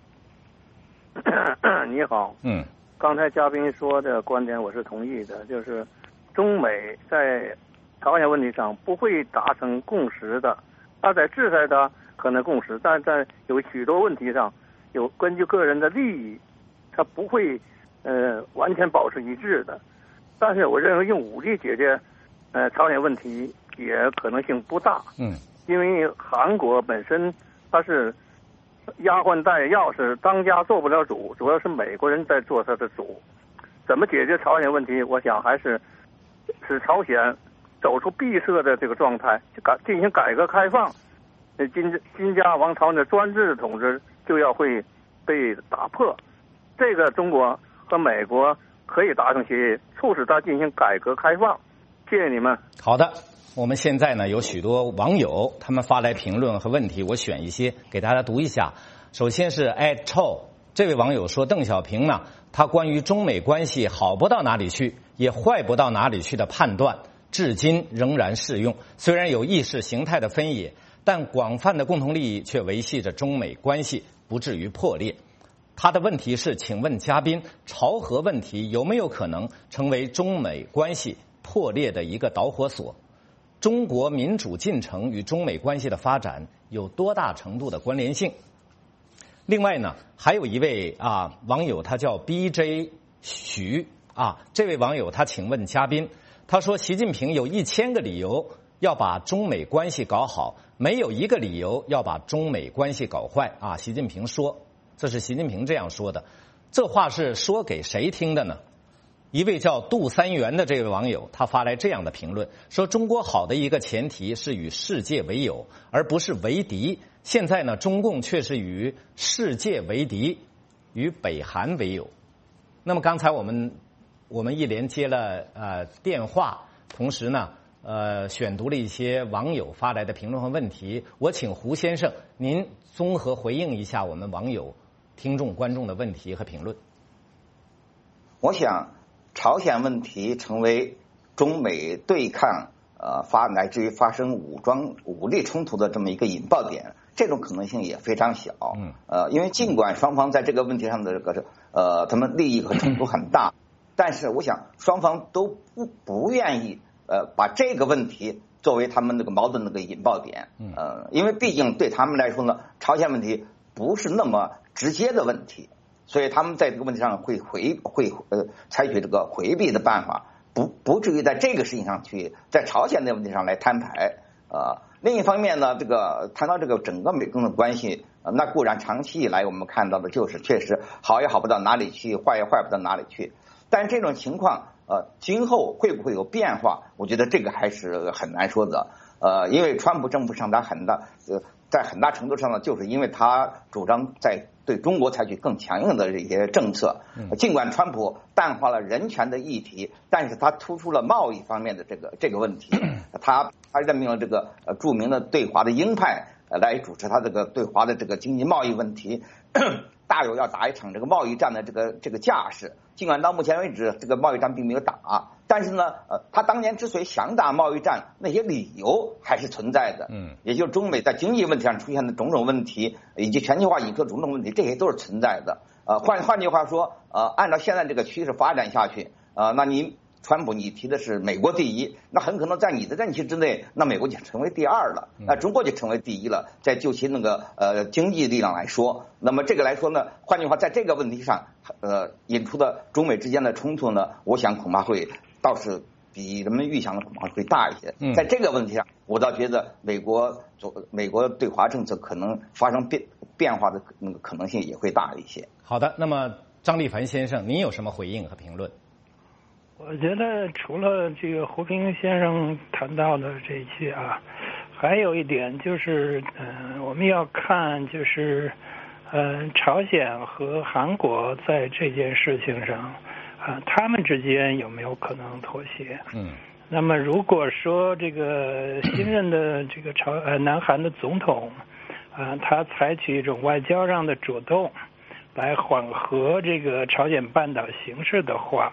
你好。刚才嘉宾说的观点我是同意的，就是中美在朝鲜问题上不会达成共识的，他在制裁他可能共识，但在有许多问题上，有根据个人的利益，他不会完全保持一致的。但是我认为用武力解决朝鲜问题也可能性不大。因为韩国本身它是丫鬟带钥匙，当家做不了主，主要是美国人在做他的主。怎么解决朝鲜问题？我想还是使朝鲜走出闭塞的这个状态，进行改革开放。金家王朝的专制统治就要会被打破。这个中国和美国可以达成协议，促使他进行改革开放。谢谢你们。 好的。我们现在呢有许多网友他们发来评论和问题，我选一些给大家读一下。首先是@这位网友说，邓小平呢他关于中美关系好不到哪里去也坏不到哪里去的判断至今仍然适用，虽然有意识形态的分野，但广泛的共同利益却维系着中美关系不至于破裂。他的问题是，请问嘉宾，朝核问题有没有可能成为中美关系破裂的一个导火索？中国民主进程与中美关系的发展有多大程度的关联性？另外呢，还有一位网友，他叫 BJ 徐这位网友他请问嘉宾，他说习近平有1000个理由要把中美关系搞好，没有一个理由要把中美关系搞坏习近平说，这是习近平这样说的，这话是说给谁听的呢？一位叫杜三元的这位网友，他发来这样的评论，说中国好的一个前提是与世界为友，而不是为敌。现在呢，中共却是与世界为敌，与北韩为友。那么刚才我们一连接了电话，同时呢选读了一些网友发来的评论和问题。我请胡先生您综合回应一下我们网友、听众、观众的问题和评论。 我想朝鲜问题成为中美对抗乃至于发生武力冲突的这么一个引爆点，这种可能性也非常小。因为尽管双方在这个问题上的他们利益和冲突很大，但是我想双方都不愿意把这个问题作为他们那个矛盾的引爆点。因为毕竟对他们来说呢，朝鲜问题不是那么直接的问题。所以他们在这个问题上会采取这个回避的办法，不至于在这个事情上去在朝鲜的问题上来摊牌。另一方面呢，谈到这个整个美中的关系，那固然长期以来我们看到的就是确实好也好不到哪里去，坏也坏不到哪里去。但这种情况今后会不会有变化，我觉得这个还是很难说的。因为川普政府上台在很大程度上呢，就是因为他主张在对中国采取更强硬的这些政策。尽管川普淡化了人权的议题，但是他突出了贸易方面的这个问题。他任命了这个著名的对华的鹰派来主持他这个对华的这个经济贸易问题，大有要打一场这个贸易战的这个架势。尽管到目前为止这个贸易战并没有打，但是呢他当年之所以想打贸易战，那些理由还是存在的。也就是中美在经济问题上出现的种种问题，以及全球化引出的种种问题，这些都是存在的。换句话说，按照现在这个趋势发展下去，那川普你提的是美国第一，那很可能在你的任期之内，那美国就成为第二了，那中国就成为第一了。在就其那个经济力量来说，那么这个来说呢，换句话，在这个问题上引出的中美之间的冲突呢，我想恐怕会倒是比人们预想的恐怕会大一些。在这个问题上，我倒觉得美国对华政策可能发生变化的那个可能性也会大一些。 好的，那么张立凡先生，您有什么回应和评论？ 我觉得除了这个胡平先生谈到的这些还有一点就是，我们要看就是，朝鲜和韩国在这件事情上，他们之间有没有可能妥协？那么如果说这个新任的这个南韩的总统，他采取一种外交上的主动，来缓和这个朝鲜半岛形势的话，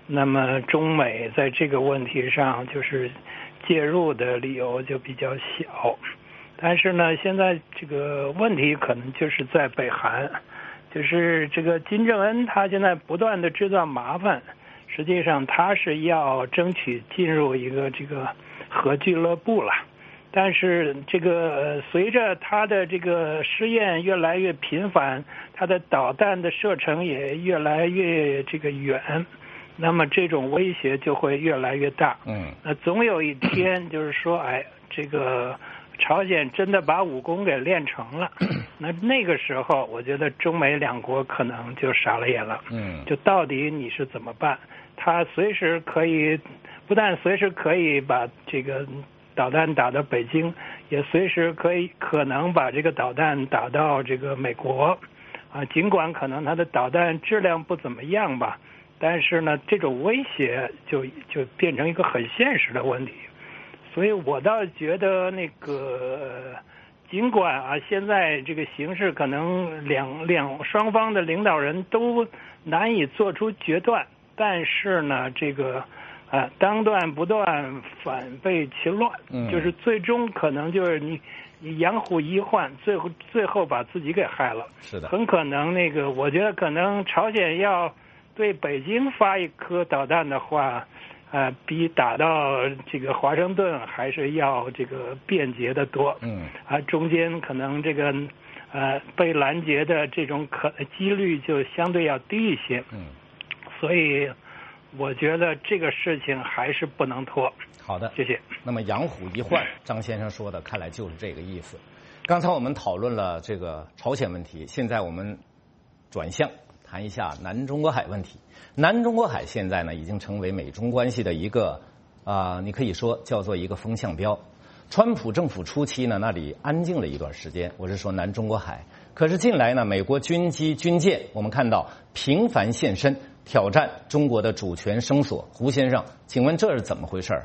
那么中美在这个问题上就是介入的理由就比较小。但是呢，现在这个问题可能就是在北韩，就是这个金正恩他现在不断的制造麻烦，实际上他是要争取进入一个这个核俱乐部了。但是这个随着他的这个试验越来越频繁，他的导弹的射程也越来越这个远，那么这种威胁就会越来越大。那总有一天就是说，这个朝鲜真的把武功给练成了，那个时候我觉得中美两国可能就傻了眼了。就到底你是怎么办？他随时可以，不但随时可以把这个导弹打到北京，也随时可能把这个导弹打到这个美国。尽管可能它的导弹质量不怎么样吧，但是呢，这种威胁就变成一个很现实的问题。所以我倒觉得那个，尽管现在这个形势可能双方的领导人都难以做出决断，但是呢，这个当断不断，反被其乱，就是最终可能就是你养虎一患，最后把自己给害了。 是的， 很可能那个，我觉得可能朝鲜要对北京发一颗导弹的话。比打到这个华盛顿还是要这个便捷的多。中间可能这个被拦截的这种几率就相对要低一些。所以我觉得这个事情还是不能拖。 好的， 谢谢。 那么养虎一患，张先生说的看来就是这个意思。刚才我们讨论了这个朝鲜问题，现在我们转向谈一下南中国海问题。南中国海现在呢，已经成为美中关系的一个你可以说叫做一个风向标。川普政府初期呢，那里安静了一段时间，我是说南中国海。可是近来呢，美国军机军舰我们看到频繁现身，挑战中国的主权声索。胡先生，请问这是怎么回事？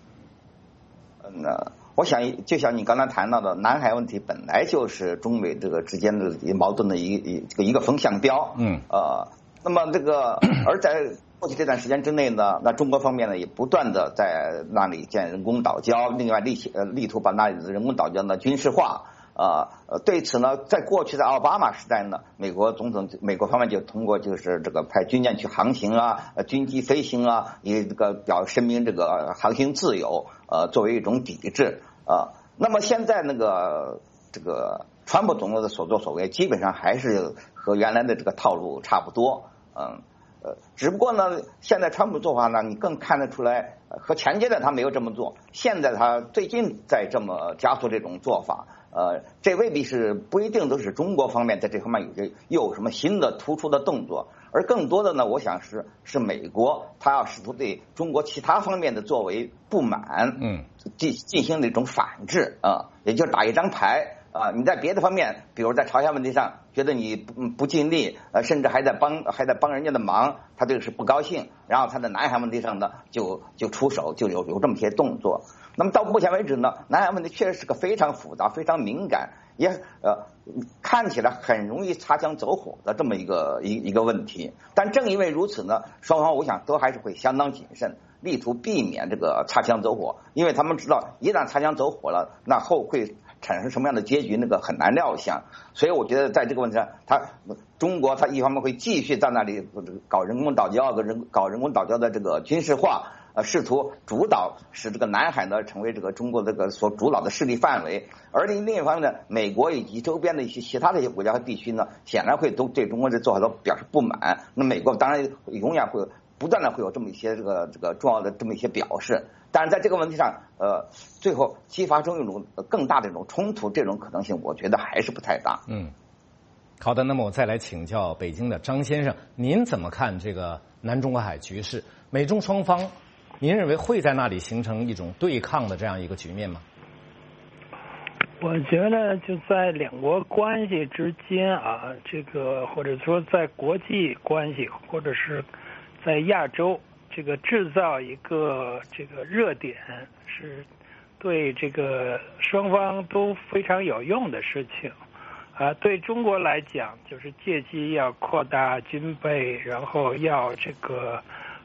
我想就像你刚才谈到的，南海问题本来就是中美这个之间的矛盾的一个风向标。那么这个而在过去这段时间之内呢，那中国方面呢也不断的在那里建人工岛礁，另外力图把那里的人工岛礁呢军事化。对此呢，在过去的奥巴马时代呢，美国方面就通过就是这个派军舰去航行军机飞行以这个声明这个航行自由，作为一种抵制。那么现在这个川普总统的所作所为，基本上还是和原来的这个套路差不多。只不过呢，现在川普做法呢，你更看得出来，和前阶段他没有这么做，现在他最近在这么加速这种做法。这未必不一定都是中国方面在这方面有什么新的突出的动作，而更多的呢，我想是美国，他要试图对中国其他方面的作为不满，进行那种反制也就是打一张牌。你在别的方面，比如在朝鲜问题上，觉得你不尽力，甚至还在帮人家的忙，他这个是不高兴。然后他在南海问题上呢，就出手，就有这么些动作。那么到目前为止呢，南海问题确实是个非常复杂、非常敏感，也看起来很容易擦枪走火的这么一个问题。但正因为如此呢，双方我想都还是会相当谨慎，力图避免这个擦枪走火，因为他们知道一旦擦枪走火了，那后会产生什么样的结局，那个很难料想。所以我觉得在这个问题上，中国一方面会继续在那里搞人工岛礁，搞人工岛礁的这个军事化，试图主导使这个南海呢成为这个中国这个所主导的势力范围。而另一方面呢，美国以及周边的一些其他的一些国家和地区呢，显然会都对中国的做法都表示不满。那美国当然永远会不断的会有这么一些这个重要的这么一些表示。但是在这个问题上，最后激发出一种更大的一种冲突，这种可能性我觉得还是不太大。 好的，那么我再来请教北京的张先生，您怎么看这个南中国海局势？美中双方，您认为会在那里形成一种对抗的这样一个局面吗？ 我觉得就在两国关系之间这个或者说在国际关系或者是在亚洲，这个制造一个这个热点是对这个双方都非常有用的事情。对中国来讲，就是借机要扩大军备，然后要这个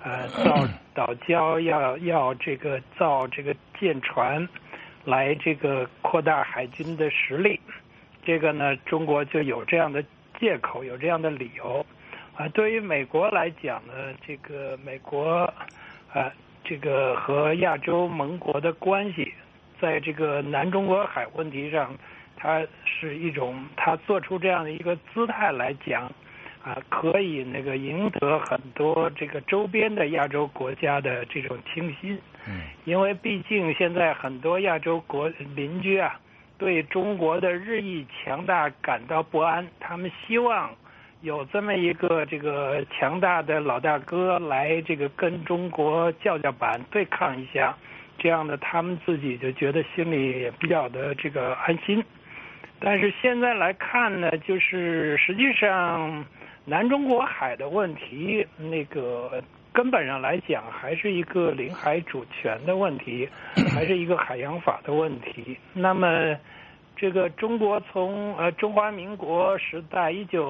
岛礁要这个造这个舰船，来这个扩大海军的实力。这个呢，中国就有这样的借口，有这样的理由。对于美国来讲呢，这个美国这个和亚洲盟国的关系，在这个南中国海问题上，它是一种，它做出这样的一个姿态来讲，可以那个赢得很多这个周边的亚洲国家的这种倾心。因为毕竟现在很多亚洲国邻居对中国的日益强大感到不安，他们希望有这么一个这个强大的老大哥来这个跟中国叫板对抗一下，这样的他们自己就觉得心里也比较的这个安心。但是现在来看呢，就是实际上南中国海的问题，那个根本上来讲还是一个领海主权的问题，还是一个海洋法的问题。那么这个中国从中华民国时代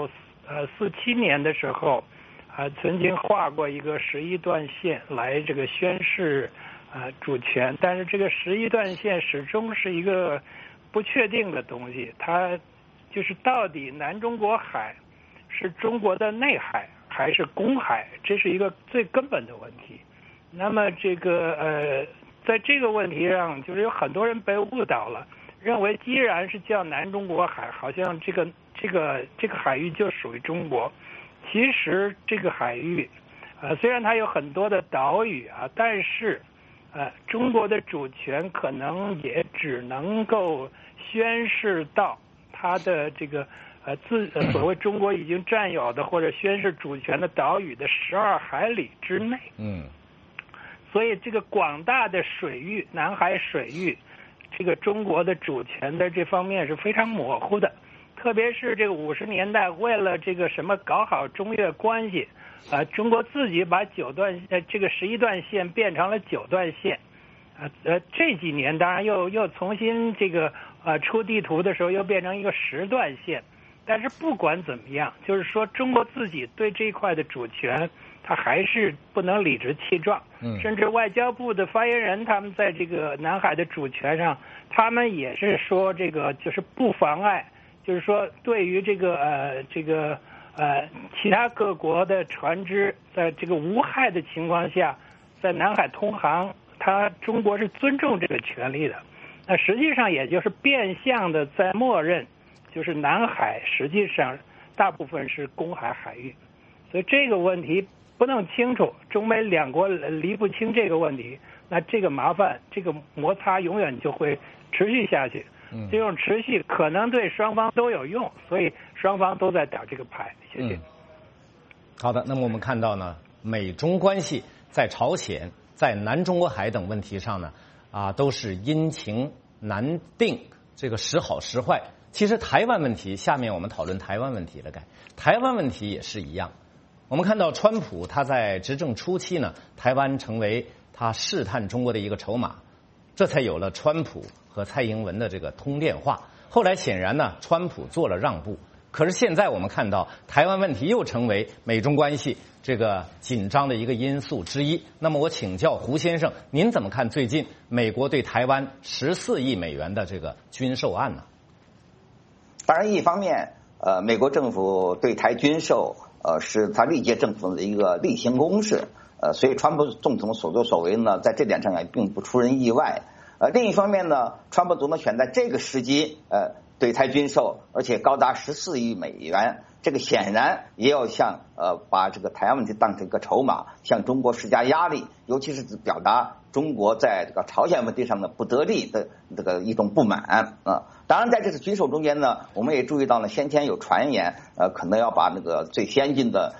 1947年的时候曾经画过一个11段线来这个宣示主权，但是这个11段线始终是一个不确定的东西，它就是到底南中国海是中国的内海还是公海，这是一个最根本的问题。那么这个在这个问题上，就是有很多人被误导了，认为既然是叫南中国海，好像这个海域就属于中国。其实这个海域虽然它有很多的岛屿但是中国的主权可能也只能够宣示到它的这个所谓中国已经占有的或者宣示主权的岛屿的12海里之内。所以这个广大的水域，南海水域，这个中国的主权在这方面是非常模糊的。特别是这个50年代，为了这个什么搞好中越关系，中国自己把这个11段线变成了9段线，这几年当然又重新这个出地图的时候又变成一个10段线。但是不管怎么样，就是说中国自己对这一块的主权，它还是不能理直气壮。甚至外交部的发言人他们在这个南海的主权上，他们也是说这个就是不妨碍，就是说对于这个其他各国的船只在这个无害的情况下在南海通航，中国是尊重这个权利的。那实际上也就是变相的在默认，就是南海实际上大部分是公海海域。所以这个问题不弄清楚，中美两国离不清这个问题，那这个麻烦，这个摩擦永远就会持续下去。这种持续可能对双方都有用，所以双方都在打这个牌。谢谢。 好的，那么我们看到呢，美中关系在朝鲜、在南中国海等问题上呢，都是阴晴难定，这个时好时坏。其实台湾问题，下面我们讨论台湾问题了。台湾问题也是一样。我们看到川普他在执政初期呢，台湾成为他试探中国的一个筹码，这才有了川普和蔡英文的这个通电话。后来显然呢，川普做了让步。可是现在我们看到台湾问题又成为美中关系这个紧张的一个因素之一。那么我请教胡先生，您怎么看最近美国对台湾14亿美元的这个军售案呢？ 当然，一方面，美国政府对台军售，是他历届政府的一个例行公事，所以川普总统所作所为呢，在这点上也并不出人意外。另一方面呢，川普总统选在这个时机，对台军售，而且高达14亿美元，这个显然也要把这个台湾问题当成一个筹码，向中国施加压力，尤其是表达中国在这个朝鲜问题上的不得力的这个一种不满当然，在这次军售中间呢，我们也注意到了先前有传言，可能要把那个最先进的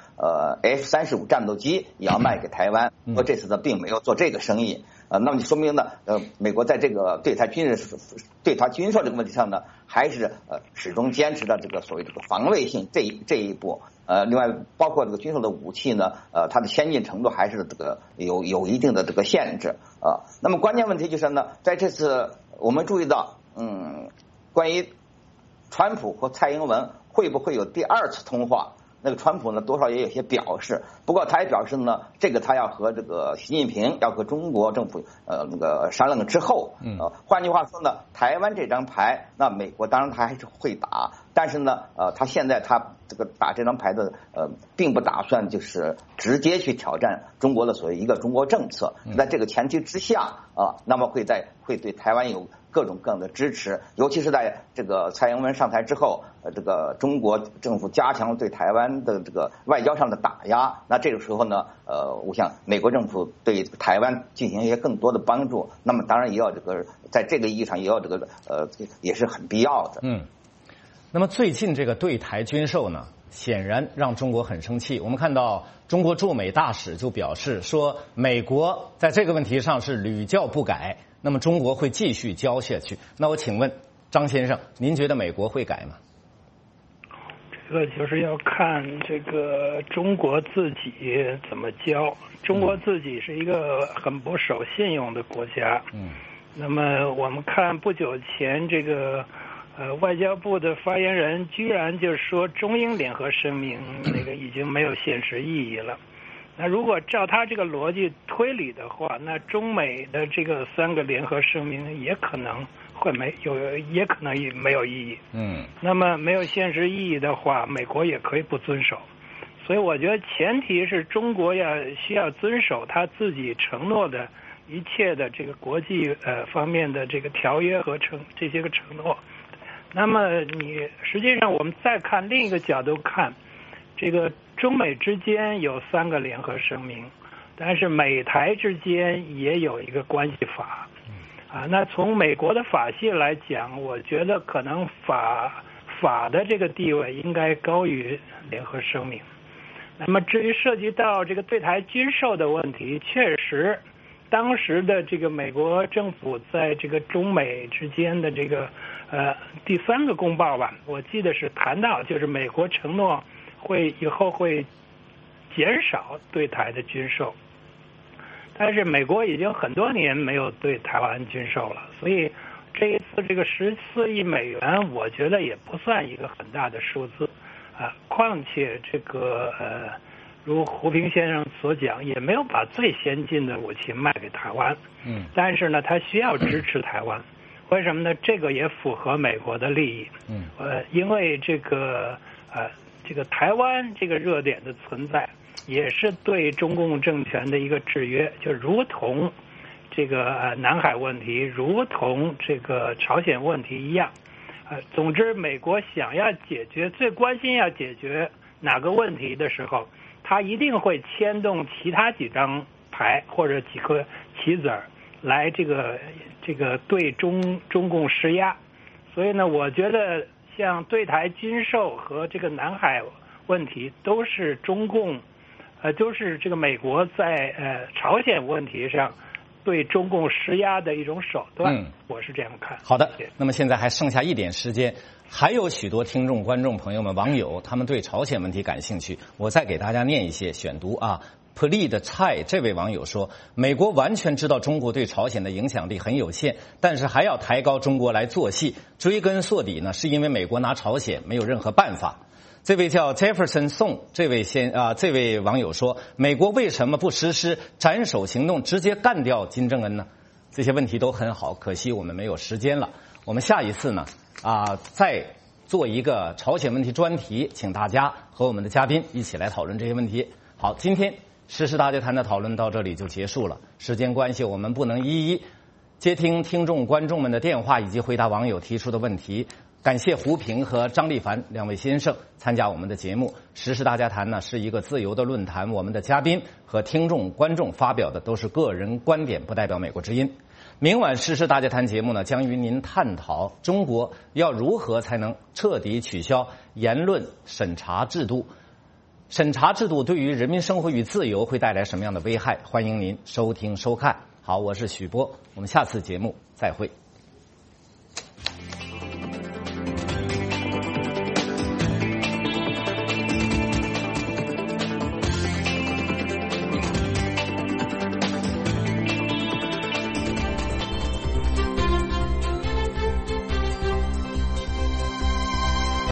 F-35战斗机也要卖给台湾，不过这次呢并没有做这个生意。那么就说明呢，美国在这个对台军售这个问题上呢，还是始终坚持的这个所谓这个防卫性这一步。另外包括这个军售的武器呢，它的先进程度还是这个有一定的这个限制那么关键问题就是呢，在这次我们注意到，关于川普和蔡英文会不会有第二次通话？ 那个川普呢多少也有些表示，不过他也表示呢，这个他要和这个习近平要和中国政府那个商量了之后，换句话说呢，台湾这张牌，那美国当然他还是会打，但是呢他现在他这个打这张牌的并不打算就是直接去挑战中国的所谓一个中国政策，在这个前提之下那么会对台湾有各种各样的支持，尤其是在这个蔡英文上台之后，这个中国政府加强对台湾的这个外交上的打压，那这个时候呢，我想美国政府对台湾进行一些更多的帮助，那么当然也要这个在这个意义上也要这个也是很必要的。 那么最近这个对台军售呢，显然让中国很生气。我们看到中国驻美大使就表示说，美国在这个问题上是屡教不改，那么中国会继续教下去。那我请问张先生，您觉得美国会改吗？ 这个就是要看这个中国自己怎么教。中国自己是一个很不守信用的国家。那么我们看不久前这个外交部的发言人居然就说中英联合声明那个已经没有现实意义了。那如果照他这个逻辑推理的话，那中美的这个3个联合声明也可能会也可能没有意义。那么没有现实意义的话，美国也可以不遵守。所以我觉得前提是中国需要遵守他自己承诺的一切的这个国际方面的这个条约和这些个承诺。那么实际上我们再看另一个角度看，这个中美之间有3个联合声明，但是美台之间也有一个关系法。那从美国的法系来讲，我觉得可能法的这个地位应该高于联合声明。那么至于涉及到这个对台军售的问题，确实当时的这个美国政府在这个中美之间的这个第3个公报吧，我记得是谈到就是美国承诺以后会减少对台的军售，但是美国已经很多年没有对台湾军售了，所以这一次这个14亿美元，我觉得也不算一个很大的数字况且这个如胡平先生所讲，也没有把最先进的武器卖给台湾。但是呢，他需要支持台湾，为什么呢？这个也符合美国的利益。因为这个台湾这个热点的存在，也是对中共政权的一个制约，就如同这个南海问题，如同这个朝鲜问题一样。总之，美国想要最关心要解决哪个问题的时候，他一定会牵动其他几张牌或者几颗棋子来这个对中共施压。所以呢，我觉得像对台军售和这个南海问题都是都是这个美国在朝鲜问题上对中共施压的一种手段。我是这样看。 好的，那么现在还剩下一点时间，还有许多听众、观众朋友们、网友，他们对朝鲜问题感兴趣，我再给大家念一些选读啊。Pli 的蔡这位网友说，美国完全知道中国对朝鲜的影响力很有限，但是还要抬高中国来做戏，追根溯底呢，是因为美国拿朝鲜没有任何办法。这位叫 Jefferson Song 这位网友说，美国为什么不实施斩首行动，直接干掉金正恩呢？这些问题都很好，可惜我们没有时间了。我们下一次呢再做一个朝鲜问题专题，请大家和我们的嘉宾一起来讨论这些问题。好，今天时事大家谈的讨论到这里就结束了，时间关系我们不能一一接听听众观众们的电话以及回答网友提出的问题。感谢胡平和张立凡2位先生参加我们的节目。时事大家谈呢是一个自由的论坛，我们的嘉宾和听众观众发表的都是个人观点，不代表美国之音。明晚时事大家谈节目呢将与您探讨中国要如何才能彻底取消言论审查制度，审查制度对于人民生活与自由会带来什么样的危害？欢迎您收听收看。好，我是许波，我们下次节目再会。